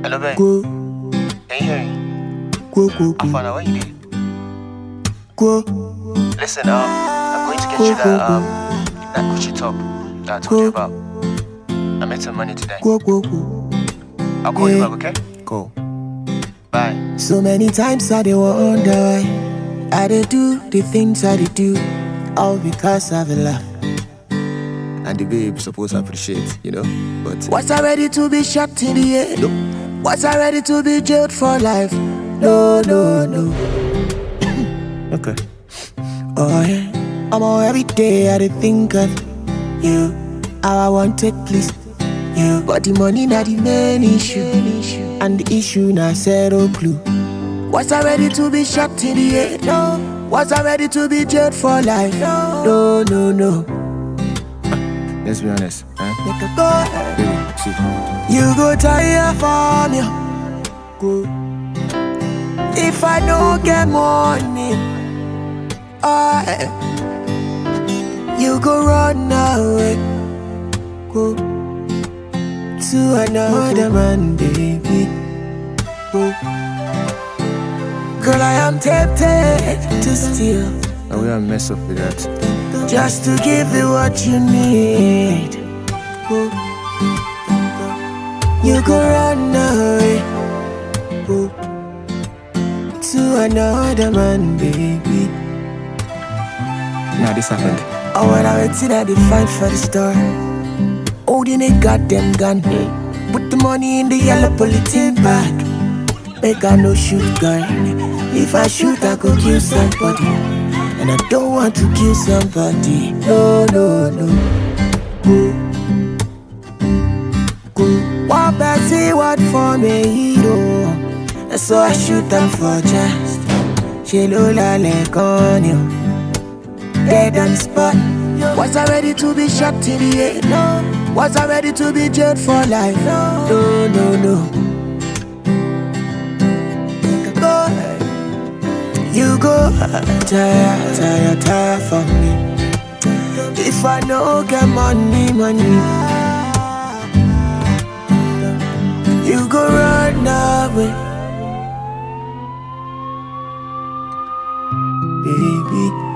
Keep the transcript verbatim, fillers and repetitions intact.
Hello, babe. Go, Can you hear me? go, go, I go, found out what you did. go, Listen, um, I'm going to get you that um that Gucci top that I told you about. I made some money today. go, go, go. I'll call you Yeah. back, okay? Go. Bye. So many times I dey wonder why I dey do the things I dey do, all because of a love. And the babe supposed to appreciate, you know. But was I ready to be shot in the head? No. Was I ready to be jailed for life? No, no, no. Okay. Oh yeah. I'm all every day I dey think of you. How I want it, please. You. But the money not the main issue. And the issue now zero clue. Was I ready to be shot in the head? No. Was I ready to be jailed for life? No, no, no. Let's be honest, huh? Make a go. Baby, see. You go tire for me. Go. If I don't get money, I you go run away. Go to another man, baby. Go. Girl, I am tempted to steal. I will mess up with that. Just to give you what you need. Go. You go run away. Go to another man, baby. Now this happened. Oh, when I went to the fight for the store, holding a goddamn gun. Put the money in the yellow polythene bag. Make I no shoot gun. If I shoot, I could kill somebody. And I don't want to kill somebody. No, no, no. Go. Go. What Bessie, what for me, hero? And so I shoot them for just. She lola like on you. Dead on the spot. Was I ready to be shot in the head? No. Was I ready to be jailed for life? No, no, no. You go tire, tire, tire for me. If I no get money, money, you go run away, baby.